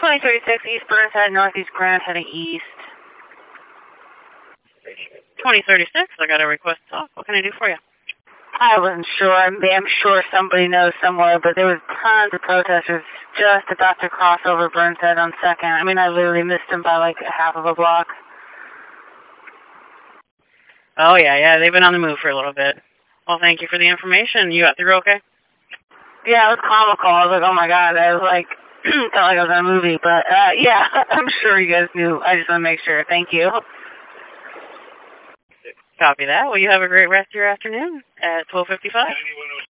2036 East Burnside, Northeast Grand, heading east. 2036, I got a request to talk. What can I do for you? I wasn't sure. I'm sure somebody knows somewhere, but there was tons of protesters just about to cross over Burnside on 2nd. I mean, I literally missed them by like half of a block. Oh, yeah, they've been on the move for a little bit. Well, thank you for the information. You got through okay? Yeah, it was comical. I was like, oh my god. I was like, felt like I was in a movie. But, yeah, I'm sure you guys knew. I just want to make sure. Thank you. Copy that. Well, you have a great rest of your afternoon at 12:55.